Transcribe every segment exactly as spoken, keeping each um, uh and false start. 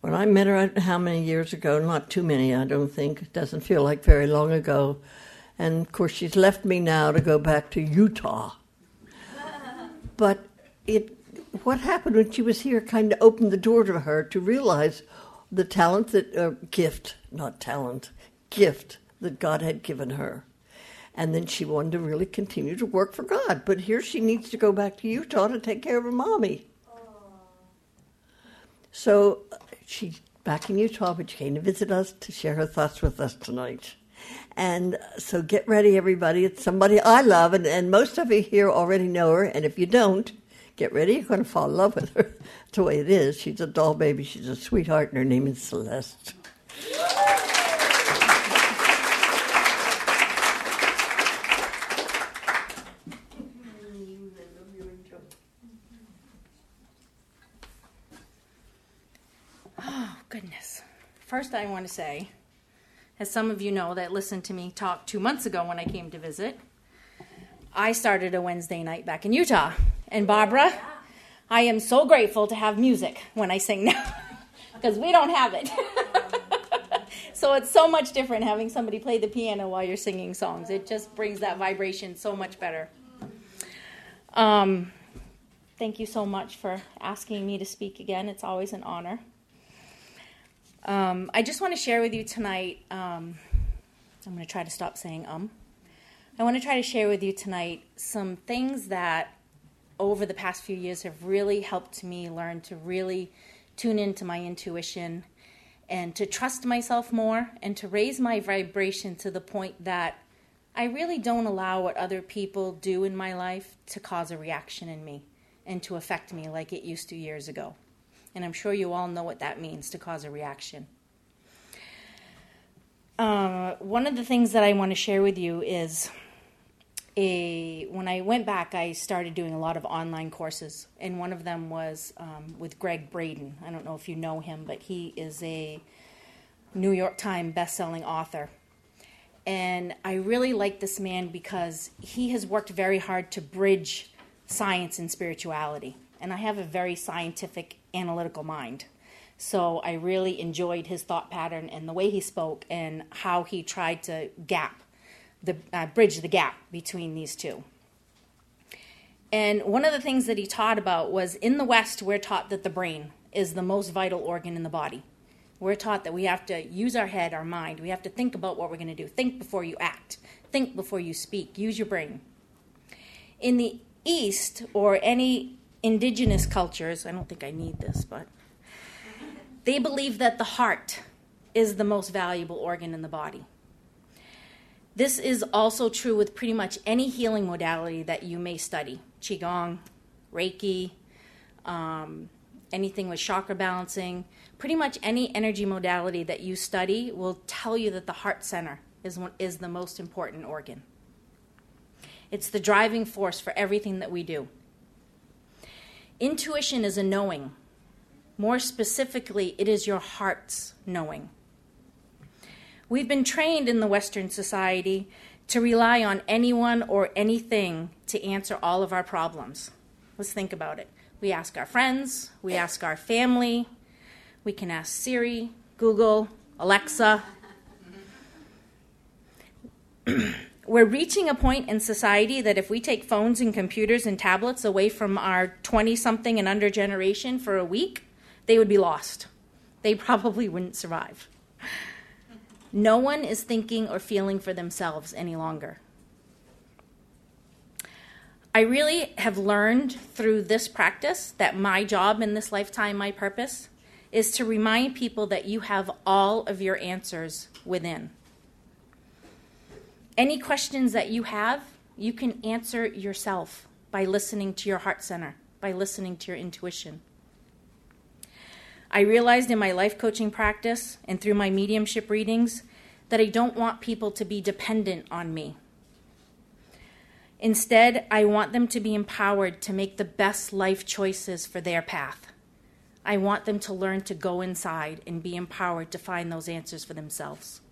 When I met her, I don't know how many years ago, not too many, I don't think. It doesn't feel like very long ago. And, of course, she's left me now to go back to Utah. But it, what happened when she was here kind of opened the door to her to realize the talent that, uh, gift, not talent, gift that God had given her. And then she wanted to really continue to work for God. But here she needs to go back to Utah to take care of her mommy. So she's back in Utah, but she came to visit us to share her thoughts with us tonight. And so get ready, everybody. It's somebody I love, and, and most of you here already know her. And if you don't, get ready. You're going to fall in love with her. That's the way it is. She's a doll baby. She's a sweetheart, and her name is Celeste. Oh, goodness. First, I want to say, as some of you know that listened to me talk two months ago when I came to visit, I started a Wednesday night back in Utah. And Barbara, I am so grateful to have music when I sing now, because we don't have it. So it's so much different having somebody play the piano while you're singing songs. It just brings that vibration so much better. Um, thank you so much for asking me to speak again. It's always an honor. Um, I just want to share with you tonight, um, I'm going to try to stop saying um. I want to try to share with you tonight some things that over the past few years have really helped me learn to really tune into my intuition and to trust myself more and to raise my vibration to the point that I really don't allow what other people do in my life to cause a reaction in me and to affect me like it used to years ago. And I'm sure you all know what that means, to cause a reaction. Uh, one of the things that I want to share with you is a, when I went back, I started doing a lot of online courses. And one of them was um, with Greg Braden. I don't know if you know him, but he is a New York Times best-selling author. And I really like this man because he has worked very hard to bridge science and spirituality. And I have a very scientific, analytical mind. So I really enjoyed his thought pattern and the way he spoke and how he tried to gap, the uh, bridge the gap between these two. And one of the things that he taught about was, in the West, we're taught that the brain is the most vital organ in the body. We're taught that we have to use our head, our mind. We have to think about what we're going to do. Think before you act. Think before you speak. Use your brain. In the East, or any indigenous cultures, I don't think I need this, but they believe that the heart is the most valuable organ in the body. This is also true with pretty much any healing modality that you may study. Qigong, Reiki, um, anything with chakra balancing. Pretty much any energy modality that you study will tell you that the heart center is, one, is the most important organ. It's the driving force for everything that we do. Intuition is a knowing. More specifically, it is your heart's knowing. We've been trained in the Western society to rely on anyone or anything to answer all of our problems. Let's think about it. We ask our friends, we ask our family, we can ask Siri, Google, Alexa. We're reaching a point in society that if we take phones and computers and tablets away from our twenty-something and under generation for a week, they would be lost. They probably wouldn't survive. No one is thinking or feeling for themselves any longer. I really have learned through this practice that my job in this lifetime, my purpose, is to remind people that you have all of your answers within. Any questions that you have, you can answer yourself by listening to your heart center, by listening to your intuition. I realized in my life coaching practice and through my mediumship readings that I don't want people to be dependent on me. Instead, I want them to be empowered to make the best life choices for their path. I want them to learn to go inside and be empowered to find those answers for themselves.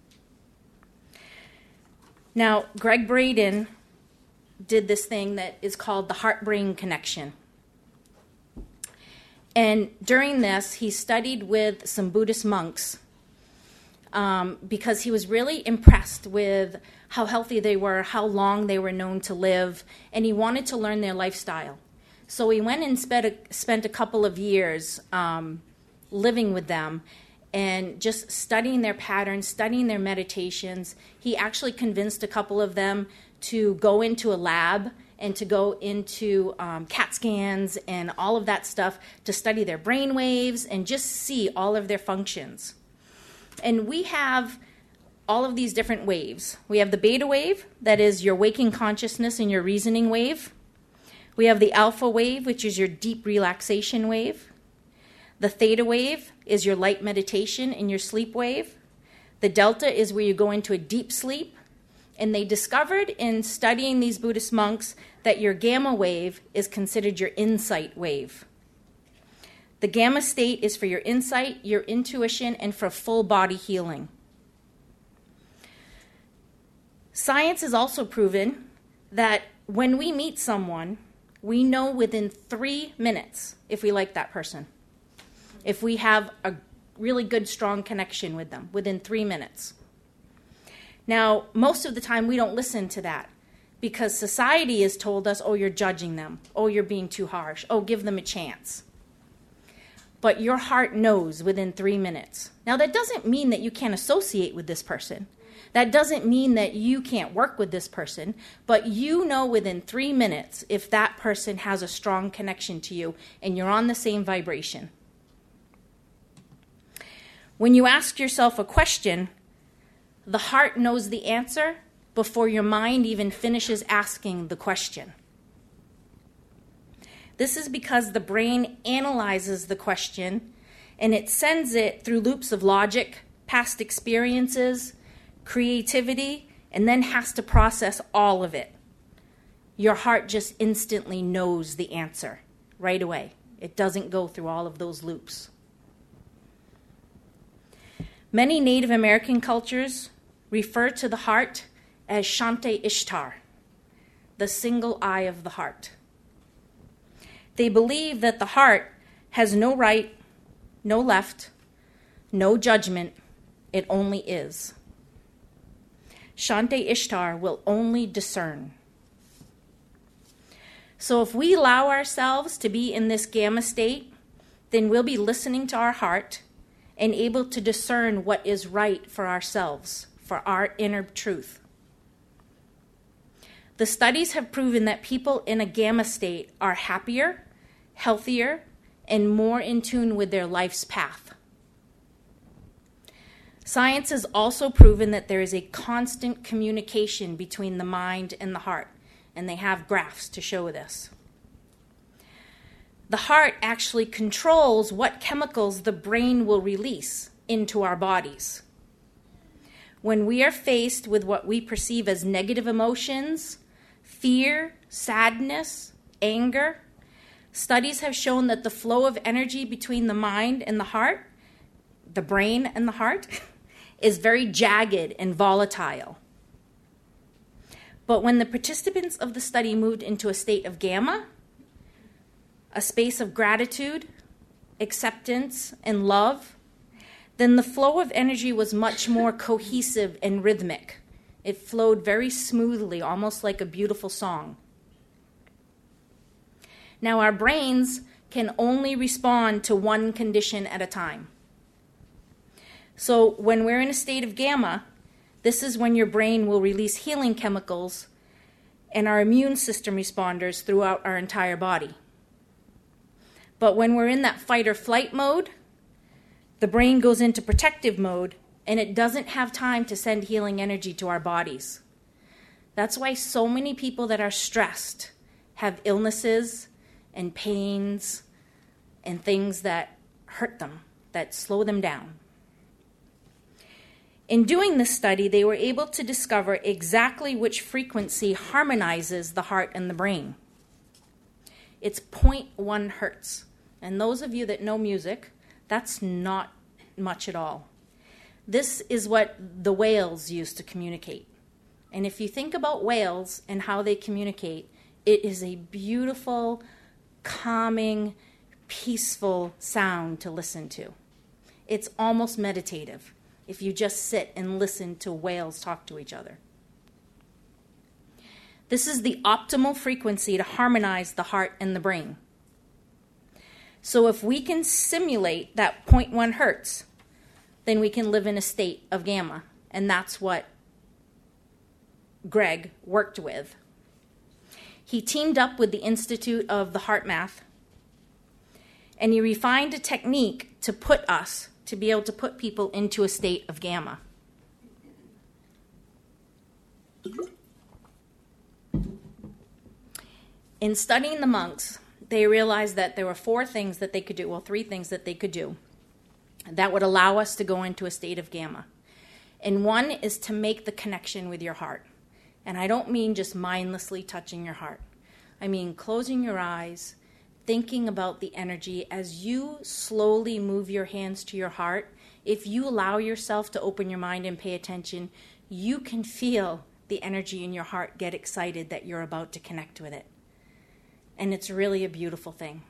Now, Greg Braden did this thing that is called the heart-brain connection. And during this, he studied with some Buddhist monks um, because he was really impressed with how healthy they were, how long they were known to live, and he wanted to learn their lifestyle. So he went and spent a, spent a couple of years um, living with them and just studying their patterns, studying their meditations. He actually convinced a couple of them to go into a lab and to go into um, CAT scans and all of that stuff to study their brain waves and just see all of their functions. And we have all of these different waves. We have the beta wave, that is your waking consciousness and your reasoning wave. We have the alpha wave, which is your deep relaxation wave. The theta wave is your light meditation and your sleep wave. The delta is where you go into a deep sleep. And they discovered in studying these Buddhist monks that your gamma wave is considered your insight wave. The gamma state is for your insight, your intuition, and for full body healing. Science has also proven that when we meet someone, we know within three minutes if we like that person. If we have a really good, strong connection with them, within three minutes. Now, most of the time we don't listen to that because society has told us, oh, you're judging them. Oh, you're being too harsh. Oh, give them a chance. But your heart knows within three minutes. Now, that doesn't mean that you can't associate with this person. That doesn't mean that you can't work with this person, but you know within three minutes if that person has a strong connection to you and you're on the same vibration. When you ask yourself a question, the heart knows the answer before your mind even finishes asking the question. This is because the brain analyzes the question and it sends it through loops of logic, past experiences, creativity, and then has to process all of it. Your heart just instantly knows the answer right away. It doesn't go through all of those loops. Many Native American cultures refer to the heart as Shante Ishtar, the single eye of the heart. They believe that the heart has no right, no left, no judgment. It only is. Shante Ishtar will only discern. So if we allow ourselves to be in this gamma state, then we'll be listening to our heart and able to discern what is right for ourselves, for our inner truth. The studies have proven that people in a gamma state are happier, healthier, and more in tune with their life's path. Science has also proven that there is a constant communication between the mind and the heart, and they have graphs to show this. The heart actually controls what chemicals the brain will release into our bodies. When we are faced with what we perceive as negative emotions, fear, sadness, anger, studies have shown that the flow of energy between the mind and the heart, the brain and the heart, is very jagged and volatile. But when the participants of the study moved into a state of gamma, a space of gratitude, acceptance, and love, then the flow of energy was much more cohesive and rhythmic. It flowed very smoothly, almost like a beautiful song. Now, our brains can only respond to one condition at a time. So when we're in a state of gamma, this is when your brain will release healing chemicals and our immune system responders throughout our entire body. But when we're in that fight or flight mode, the brain goes into protective mode and it doesn't have time to send healing energy to our bodies. That's why so many people that are stressed have illnesses and pains and things that hurt them, that slow them down. In doing this study, they were able to discover exactly which frequency harmonizes the heart and the brain. It's zero point one hertz. And those of you that know music, that's not much at all. This is what the whales use to communicate. And if you think about whales and how they communicate, it is a beautiful, calming, peaceful sound to listen to. It's almost meditative if you just sit and listen to whales talk to each other. This is the optimal frequency to harmonize the heart and the brain. So if we can simulate that zero point one hertz, then we can live in a state of gamma. And that's what Greg worked with. He teamed up with the Institute of the Heart Math, and he refined a technique to put us, to be able to put people into a state of gamma. In studying the monks, they realized that there were four things that they could do, well, three things that they could do that would allow us to go into a state of gamma. And one is to make the connection with your heart. And I don't mean just mindlessly touching your heart. I mean closing your eyes, thinking about the energy as you slowly move your hands to your heart. If you allow yourself to open your mind and pay attention, you can feel the energy in your heart get excited that you're about to connect with it. And it's really a beautiful thing.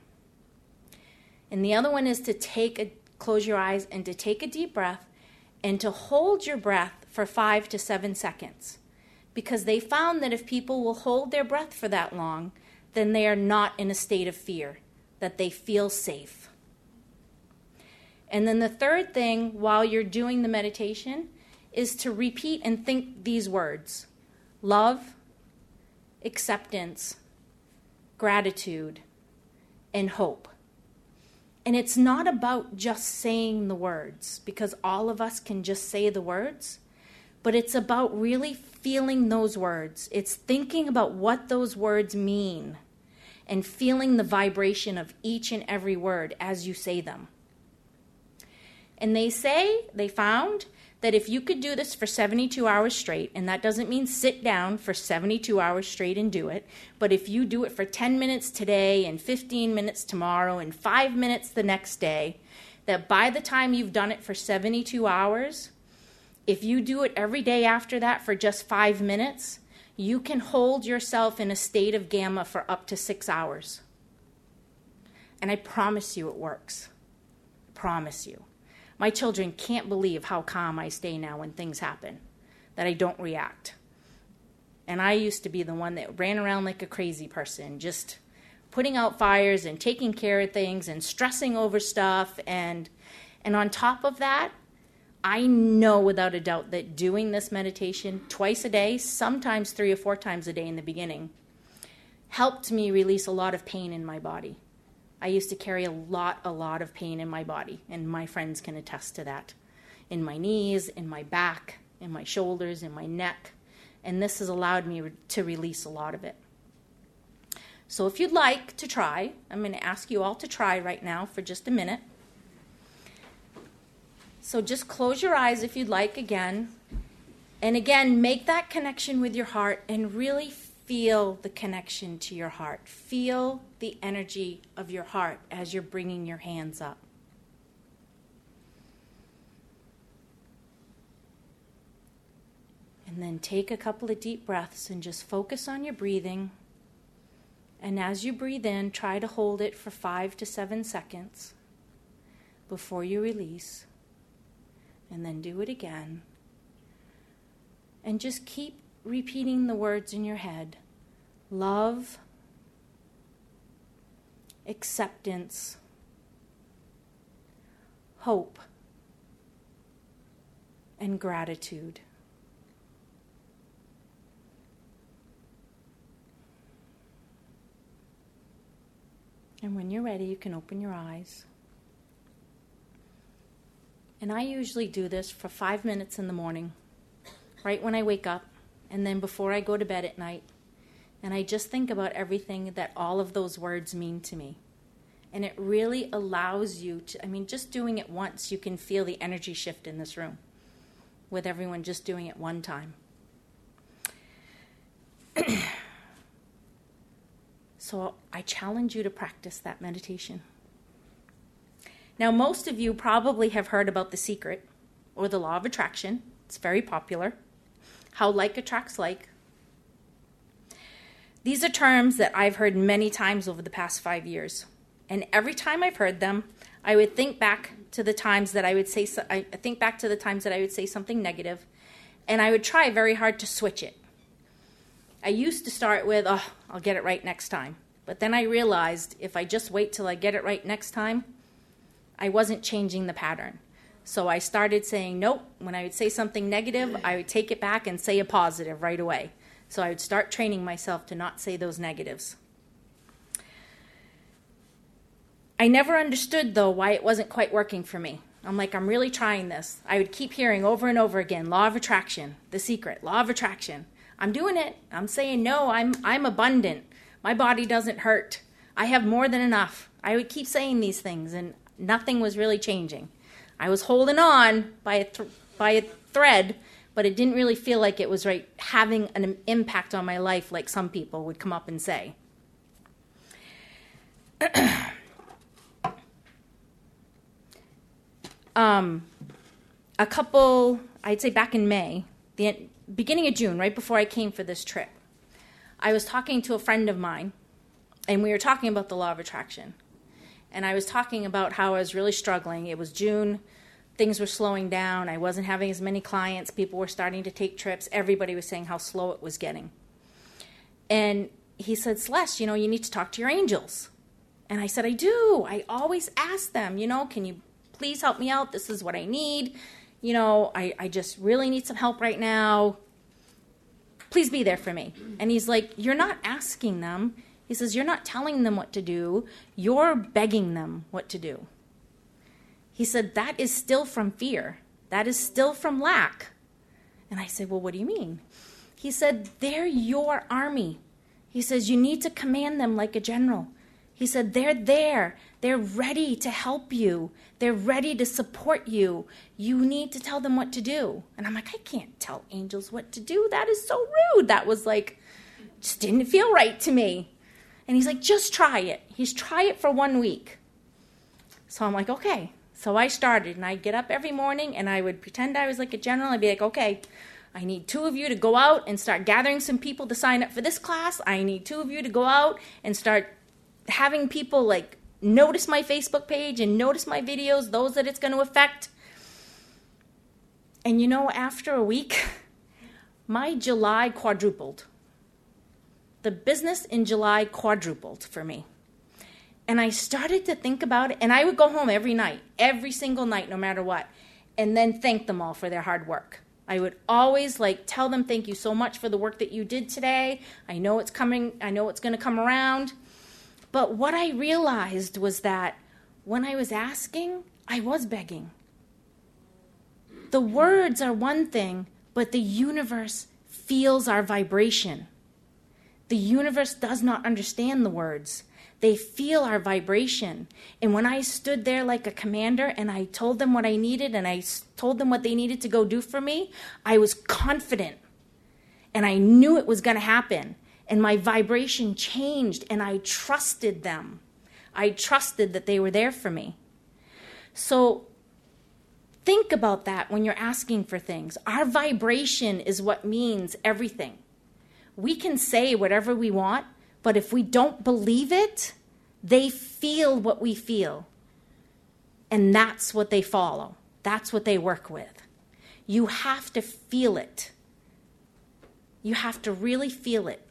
And the other one is to take a, close your eyes and to take a deep breath and to hold your breath for five to seven seconds. Because they found that if people will hold their breath for that long, then they are not in a state of fear, that they feel safe. And then the third thing while you're doing the meditation is to repeat and think these words: love, acceptance, gratitude, and hope. And it's not about just saying the words, because all of us can just say the words, but it's about really feeling those words. It's thinking about what those words mean and feeling the vibration of each and every word as you say them. And they say, they found, that if you could do this for seventy-two hours straight, and that doesn't mean sit down for seventy-two hours straight and do it, but if you do it for ten minutes today and fifteen minutes tomorrow and five minutes the next day, that by the time you've done it for seventy-two hours, if you do it every day after that for just five minutes, you can hold yourself in a state of gamma for up to six hours. And I promise you it works. I promise you. My children can't believe how calm I stay now when things happen, that I don't react. And I used to be the one that ran around like a crazy person, just putting out fires and taking care of things and stressing over stuff. And, and on top of that, I know without a doubt that doing this meditation twice a day, sometimes three or four times a day in the beginning, helped me release a lot of pain in my body. I used to carry a lot, a lot of pain in my body, and my friends can attest to that. In my knees, in my back, in my shoulders, in my neck. And this has allowed me to release a lot of it. So if you'd like to try, I'm going to ask you all to try right now for just a minute. So just close your eyes if you'd like again. And again, make that connection with your heart and really feel the connection to your heart. Feel the energy of your heart as you're bringing your hands up. And then take a couple of deep breaths and just focus on your breathing. And as you breathe in, try to hold it for five to seven seconds before you release. And then do it again. And just keep repeating the words in your head. Love, acceptance, hope, and gratitude. And when you're ready, you can open your eyes. And I usually do this for five minutes in the morning, right when I wake up, and then before I go to bed at night. And I just think about everything that all of those words mean to me. And it really allows you to, I mean, just doing it once, you can feel the energy shift in this room with everyone just doing it one time. So I challenge you to practice that meditation. Now, most of you probably have heard about The Secret or the Law of Attraction. It's very popular. How like attracts like. These are terms that I've heard many times over the past five years. And every time I've heard them, I would think back to the times that I would say, so- I think back to the times that I would say something negative, and I would try very hard to switch it. I used to start with, oh, I'll get it right next time. But then I realized if I just wait till I get it right next time, I wasn't changing the pattern. So I started saying, nope, when I would say something negative, I would take it back and say a positive right away. So I would start training myself to not say those negatives. I never understood, though, why it wasn't quite working for me. I'm like, I'm really trying this. I would keep hearing over and over again, law of attraction, the secret, law of attraction. I'm doing it. I'm saying, no, I'm I'm abundant. My body doesn't hurt. I have more than enough. I would keep saying these things, and nothing was really changing. I was holding on by a, th- by a thread, but it didn't really feel like it was right having an impact on my life like some people would come up and say. um, a couple, I'd say back in May, the beginning of June, right before I came for this trip, I was talking to a friend of mine, and we were talking about the law of attraction. And I was talking about how I was really struggling. It was June. Things were slowing down. I wasn't having as many clients. People were starting to take trips. Everybody was saying how slow it was getting. And he said, Celeste, you know, you need to talk to your angels. And I said, I do. I always ask them, you know, can you please help me out? This is what I need. You know, I, I just really need some help right now. Please be there for me. And he's like, you're not asking them. He says, you're not telling them what to do. You're begging them what to do. He said, that is still from fear. That is still from lack. And I said, well, what do you mean? He said, they're your army. He says, you need to command them like a general. He said, they're there. They're ready to help you. They're ready to support you. You need to tell them what to do. And I'm like, I can't tell angels what to do. That is so rude. That was like, just didn't feel right to me. And he's like, just try it. He's try it for one week. So I'm like, okay. So I started, and I'd get up every morning, and I would pretend I was like a general. I'd be like, okay, I need two of you to go out and start gathering some people to sign up for this class. I need two of you to go out and start having people like notice my Facebook page and notice my videos, those that it's going to affect. And you know, after a week, my July quadrupled. The business in July quadrupled for me. And I started to think about it, and I would go home every night, every single night, no matter what, and then thank them all for their hard work. I would always like tell them, thank you so much for the work that you did today. I know it's coming, I know it's going to come around. But what I realized was that when I was asking, I was begging. The words are one thing, but the universe feels our vibration. The universe does not understand the words. They feel our vibration. And when I stood there like a commander and I told them what I needed and I told them what they needed to go do for me, I was confident. And I knew it was going to happen. And my vibration changed and I trusted them. I trusted that they were there for me. So think about that when you're asking for things. Our vibration is what means everything. We can say whatever we want, but if we don't believe it, they feel what we feel. And that's what they follow. That's what they work with. You have to feel it. You have to really feel it.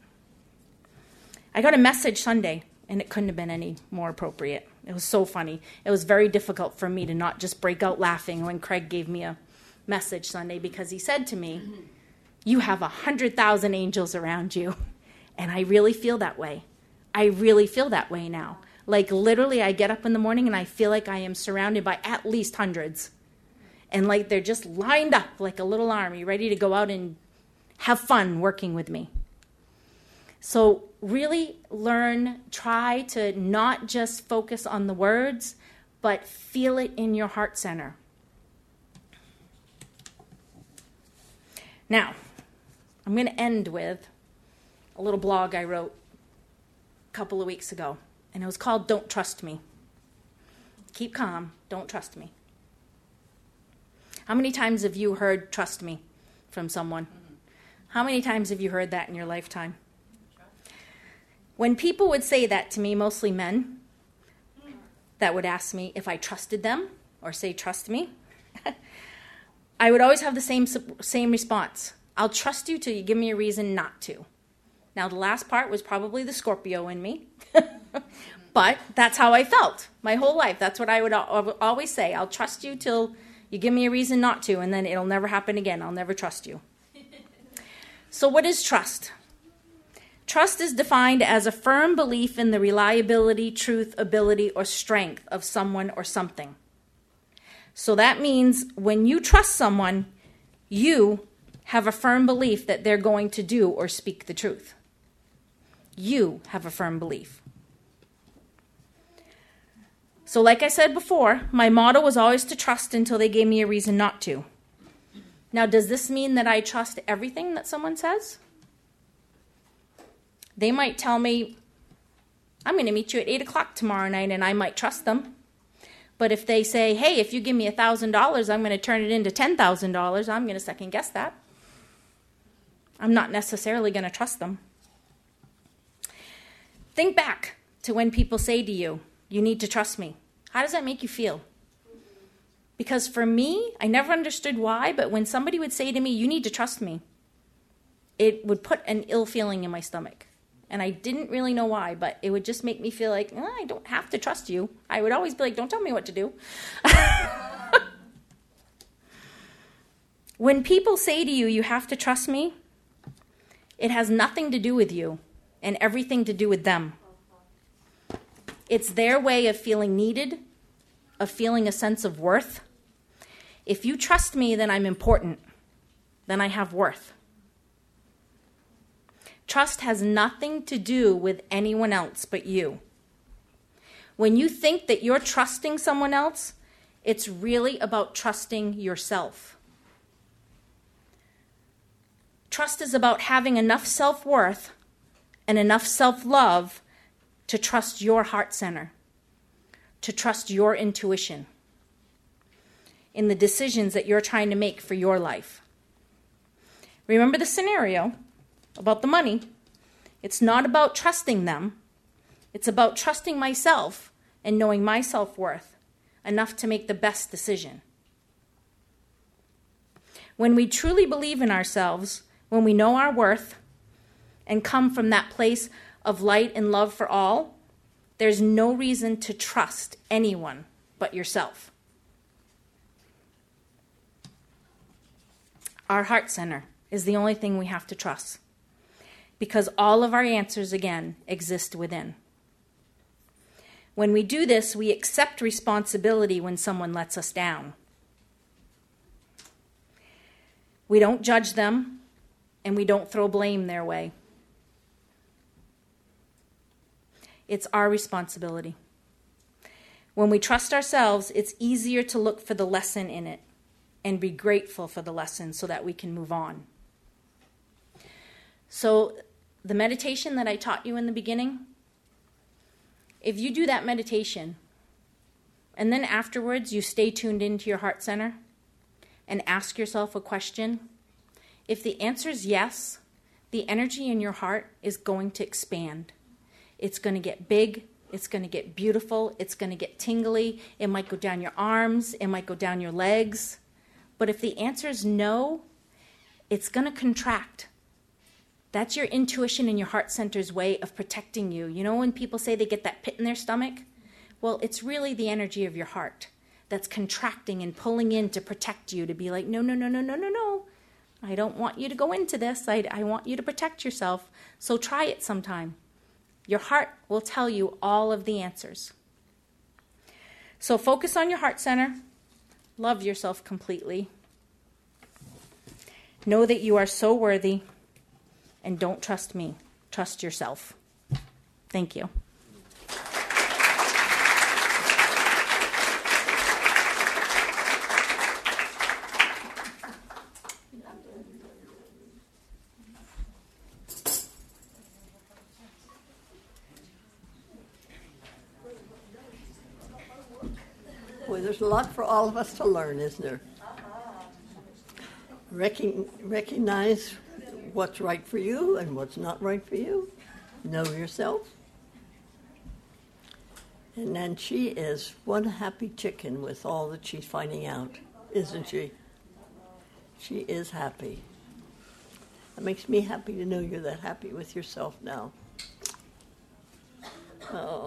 I got a message Sunday, and it couldn't have been any more appropriate. It was so funny. It was very difficult for me to not just break out laughing when Craig gave me a message Sunday, because he said to me, you have one hundred thousand angels around you. And I really feel that way. I really feel that way now. Like literally I get up in the morning and I feel like I am surrounded by at least hundreds. And like they're just lined up like a little army ready to go out and have fun working with me. So really learn, try to not just focus on the words, but feel it in your heart center. Now, I'm going to end with a little blog I wrote a couple of weeks ago, and it was called Don't Trust Me. Keep calm, don't trust me. How many times have you heard trust me from someone? How many times have you heard that in your lifetime? When people would say that to me, mostly men, that would ask me if I trusted them or say, trust me, I would always have the same same response. I'll trust you till you give me a reason not to. Now, the last part was probably the Scorpio in me, but that's how I felt my whole life. That's what I would always say. I'll trust you till you give me a reason not to, and then it'll never happen again. I'll never trust you. So what is trust? Trust is defined as a firm belief in the reliability, truth, ability, or strength of someone or something. So that means when you trust someone, you have a firm belief that they're going to do or speak the truth. You have a firm belief. So like I said before, my motto was always to trust until they gave me a reason not to. Now, does this mean that I trust everything that someone says? They might tell me, I'm going to meet you at eight o'clock tomorrow night, and I might trust them. But if they say, hey, if you give me one thousand dollars, I'm going to turn it into ten thousand dollars, I'm going to second guess that. I'm not necessarily going to trust them. Think back to when people say to you, you need to trust me. How does that make you feel? Because for me, I never understood why, but when somebody would say to me, you need to trust me, it would put an ill feeling in my stomach. And I didn't really know why, but it would just make me feel like, oh, I don't have to trust you. I would always be like, don't tell me what to do. When people say to you, you have to trust me, it has nothing to do with you and everything to do with them. It's their way of feeling needed, of feeling a sense of worth. If you trust me, then I'm important. Then I have worth. Trust has nothing to do with anyone else but you. When you think that you're trusting someone else, it's really about trusting yourself. Trust is about having enough self-worth and enough self-love to trust your heart center, to trust your intuition in the decisions that you're trying to make for your life. Remember the scenario about the money. It's not about trusting them. It's about trusting myself and knowing my self-worth enough to make the best decision. When we truly believe in ourselves, when we know our worth and come from that place of light and love for all, there's no reason to trust anyone but yourself. Our heart center is the only thing we have to trust, because all of our answers, again, exist within. When we do this, we accept responsibility when someone lets us down. We don't judge them, and we don't throw blame their way. It's our responsibility. When we trust ourselves, it's easier to look for the lesson in it and be grateful for the lesson so that we can move on. So the meditation that I taught you in the beginning, if you do that meditation and then afterwards you stay tuned into your heart center and ask yourself a question, if the answer is yes, the energy in your heart is going to expand. It's going to get big. It's going to get beautiful. It's going to get tingly. It might go down your arms. It might go down your legs. But if the answer is no, it's going to contract. That's your intuition and your heart center's way of protecting you. You know when people say they get that pit in their stomach? Well, it's really the energy of your heart that's contracting and pulling in to protect you, to be like, no, no, no, no, no, no, no. I don't want you to go into this. I, I want you to protect yourself. So try it sometime. Your heart will tell you all of the answers. So focus on your heart center. Love yourself completely. Know that you are so worthy. And don't trust me. Trust yourself. Thank you. Boy, there's a lot for all of us to learn, isn't there? Recon- recognize what's right for you and what's not right for you. Know yourself. And then she is one happy chicken with all that she's finding out, isn't she? She is happy. It makes me happy to know you're that happy with yourself now. Oh.